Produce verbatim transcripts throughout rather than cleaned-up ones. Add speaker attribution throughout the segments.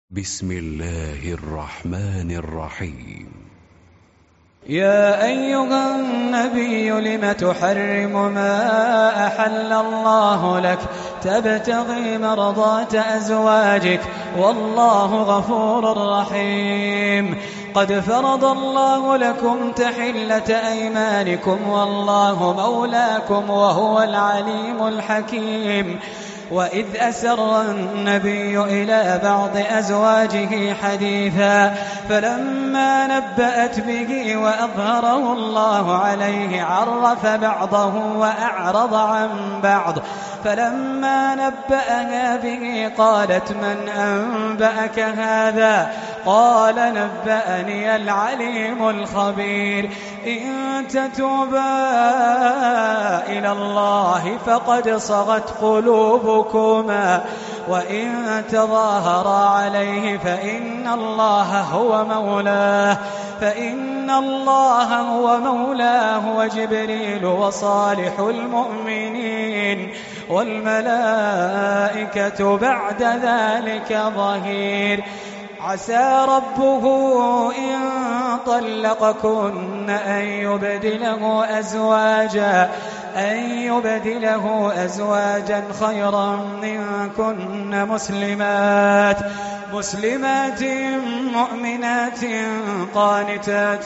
Speaker 1: بسم الله الرحمن الرحيم.
Speaker 2: يا أيها النبي لم تحرم ما أحل الله لك تبتغي مرضات أزواجك والله غفور رحيم. قد فرض الله لكم تحلة أيمانكم والله مولاكم وهو العليم الحكيم. وإذ أسر النبي إلى بعض أزواجه حديثا فلما نبأت به وأظهره الله عليه عرف بعضه وأعرض عن بعض. فلما نبأها به قالت من أنبأك هذا؟ قال نبأني العليم الخبير. إن تتوبا إلى الله فقد صغت قلوبكما وإن تظاهرا عليه فإن الله هو مولاه فإن الله هو مولاه وجبريل وصالح المؤمنين والملائكة بعد ذلك ظهير. عسى ربه إن طلقكن أن يبدله أزواجا أن يبدله أزواجا خيرا منكن مسلمات مسلمات مؤمنات قانتات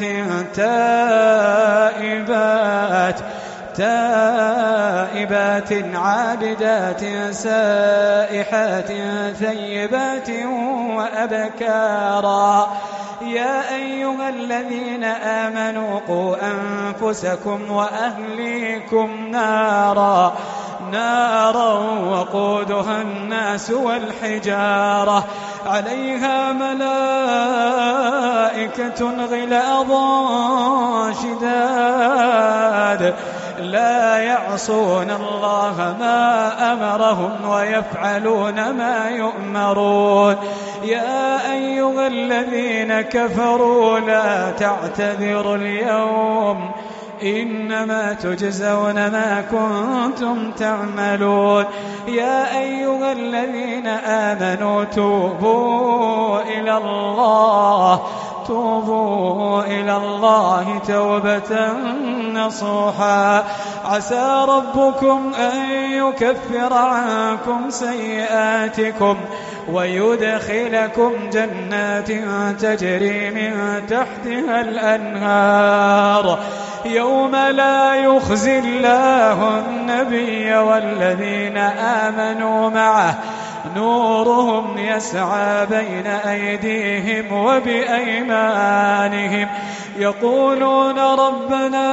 Speaker 2: تائبات تائبات عابدات سائحات ثيبات وأبكارا. يا أيها الذين آمنوا قوا أنفسكم وأهليكم نارا نارا وقودها الناس والحجارة عليها ملائكة غلاظ شداد لا يعصون الله ما أمرهم ويفعلون ما يؤمرون. يا أيها الذين كفروا لا تعتذروا اليوم إنما تجزون ما كنتم تعملون. يا أيها الذين آمنوا توبوا إلى الله توبوا إلى الله توبة نصوحا. عسى ربكم أن يكفر عنكم سيئاتكم ويدخلكم جنات تجري من تحتها الأنهار يوم لا يخزي الله النبي والذين آمنوا معه نورهم يسعى بين أيديهم وبأيمانهم يقولون ربنا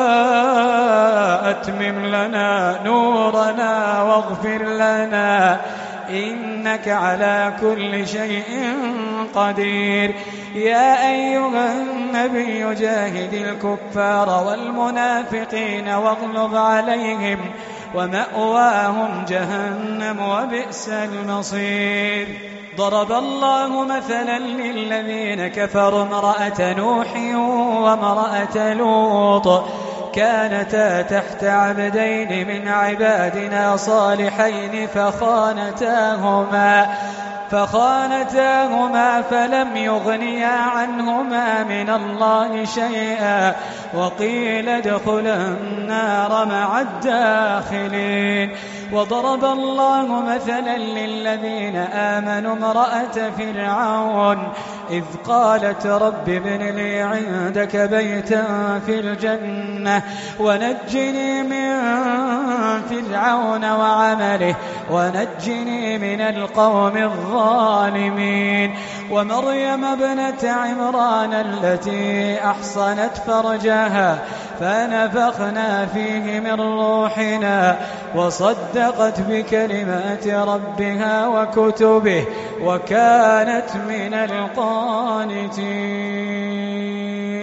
Speaker 2: أتمم لنا نورنا واغفر لنا إنك على كل شيء قدير. يا أيها النبي جاهد الكفار والمنافقين واغلظ عليهم ومأواهم جهنم وبئس المصير. ضرب الله مثلا للذين كفروا امرأة نوح وامرأة لوط كانتا تحت عبدين من عبادنا صالحين فخانتاهما فخانتاهما فلم يغنيا عنهما من الله شيئا وقيل ادخلا النار مع الداخلين. وضرب الله مثلا للذين آمنوا امرأة فرعون إذ قالت رب ابن لي عندك بيتا في الجنة ونجني من فرعون وعمله ونجني من القوم الظالمين. ومريم ابنة عمران التي أحصنت فرجها فنفخنا فيه من روحنا وصدقت بكلمات ربها وكتبه وكانت من القانتين.